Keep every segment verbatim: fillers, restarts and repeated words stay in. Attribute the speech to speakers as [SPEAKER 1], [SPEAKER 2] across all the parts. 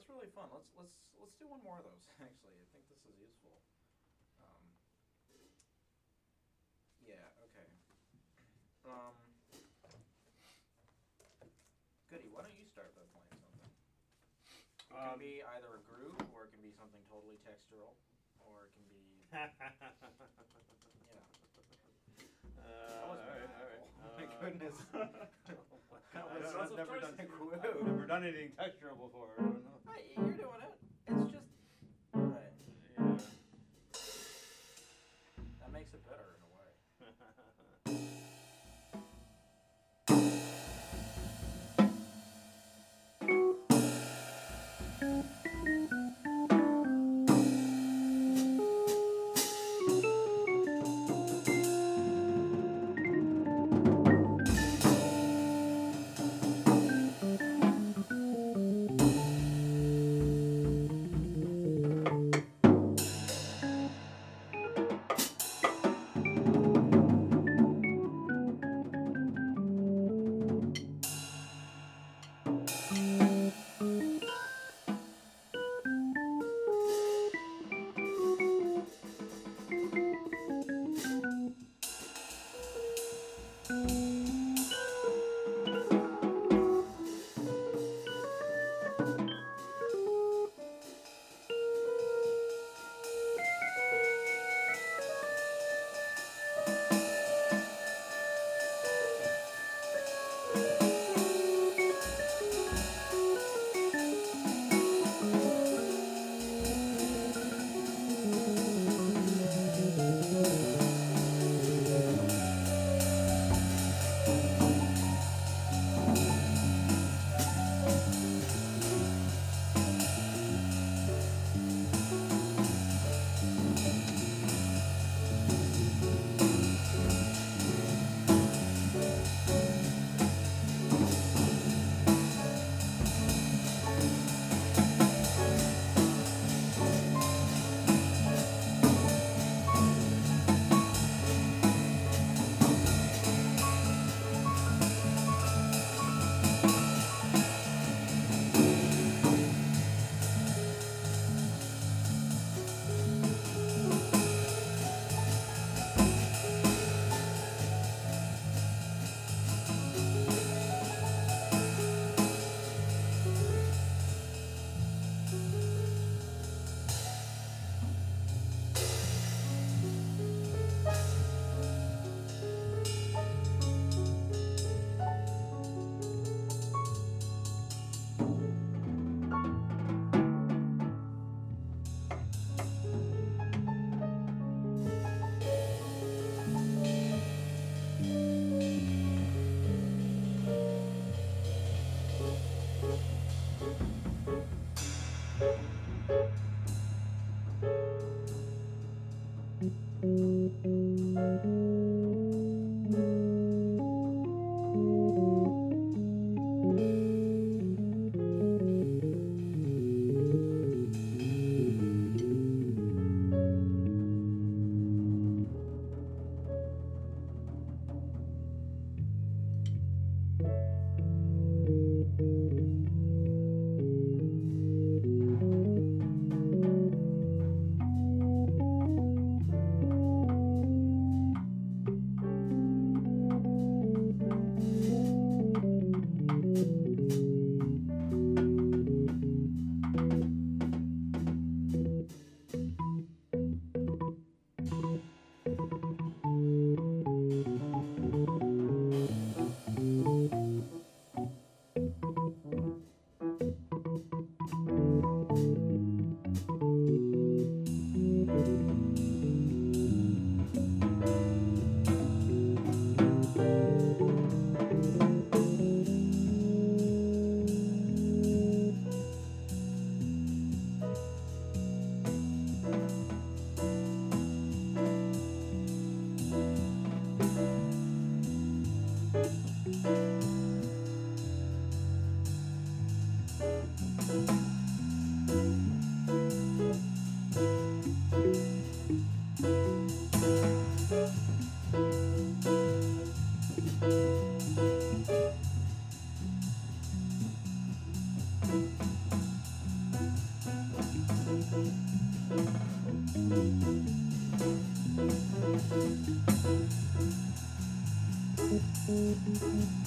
[SPEAKER 1] that's really fun. Let's let's let's do one more of those. Actually, I think this is useful. Um, yeah. Okay. Um, Goody, why don't you start by playing something? It can
[SPEAKER 2] Um,
[SPEAKER 1] be either a groove, or it can be something totally textural, or it can be. Yeah.
[SPEAKER 2] Uh,
[SPEAKER 1] That was
[SPEAKER 2] all right, all
[SPEAKER 1] maniacal.
[SPEAKER 2] right.
[SPEAKER 1] Oh my
[SPEAKER 2] Uh,
[SPEAKER 1] goodness. That
[SPEAKER 2] I
[SPEAKER 1] was
[SPEAKER 2] don't,
[SPEAKER 1] lots
[SPEAKER 2] I've
[SPEAKER 1] of
[SPEAKER 2] never
[SPEAKER 1] choices.
[SPEAKER 2] done.
[SPEAKER 1] Woo.
[SPEAKER 2] I've never done anything textural before. I don't know.
[SPEAKER 1] Hey, you're doing it. It's just. Right.
[SPEAKER 2] Yeah.
[SPEAKER 1] That makes it better in a way.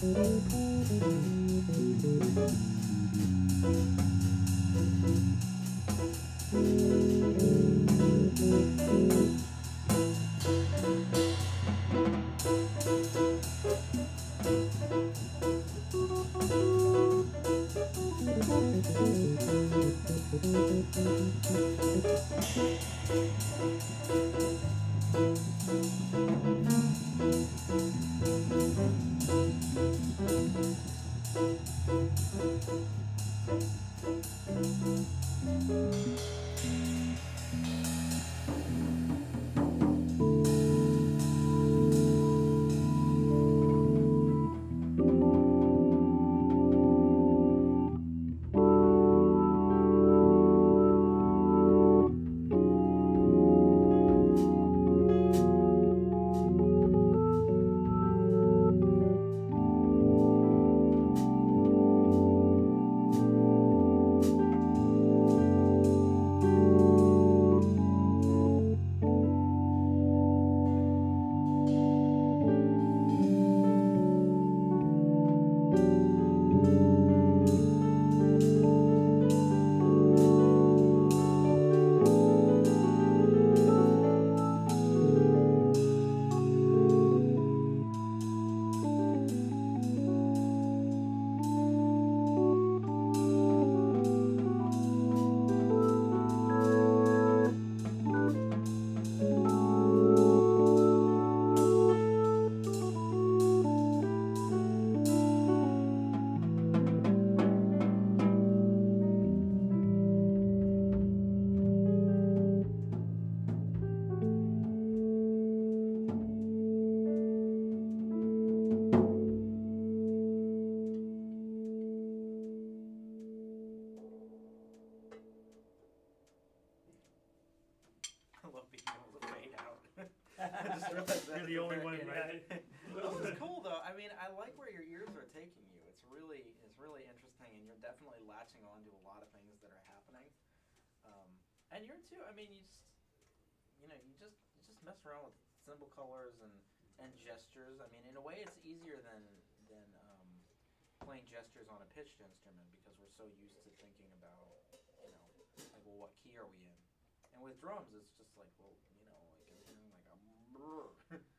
[SPEAKER 1] I love being able to fade out. I just realized that
[SPEAKER 3] You're the
[SPEAKER 1] at
[SPEAKER 3] only
[SPEAKER 1] very
[SPEAKER 3] one, right?
[SPEAKER 1] end. That was cool though. I mean, I like where your ears are taking you. It's really, it's really interesting, and you're definitely latching on to a lot of things that are happening. Um, and you're too. I mean, you just, you know, you just, you just mess around with symbol colors and and gestures. I mean, in a way, it's easier than than um, playing gestures on a pitched instrument because we're so used to thinking about, you know, like, well, what key are we in? And with drums, it's just like, well, you know, like I'm hearing like a brrr.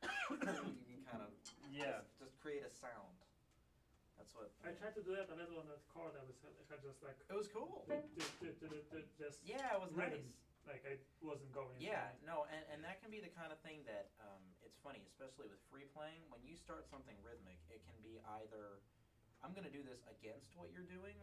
[SPEAKER 1] You can kind of
[SPEAKER 2] Yeah.
[SPEAKER 1] just, just create a sound. That's what.
[SPEAKER 3] I tried to do that a little on that chord. I was I had just like
[SPEAKER 1] It was cool.
[SPEAKER 3] d- d- d- d- d- d- just
[SPEAKER 1] Yeah, it was
[SPEAKER 3] rhythm.
[SPEAKER 1] nice.
[SPEAKER 3] Like I wasn't going.
[SPEAKER 1] Yeah,
[SPEAKER 3] inside.
[SPEAKER 1] no, and, and that can be the kind of thing that um, it's funny, especially with free playing. When you start something rhythmic, it can be either I'm going to do this against what you're doing,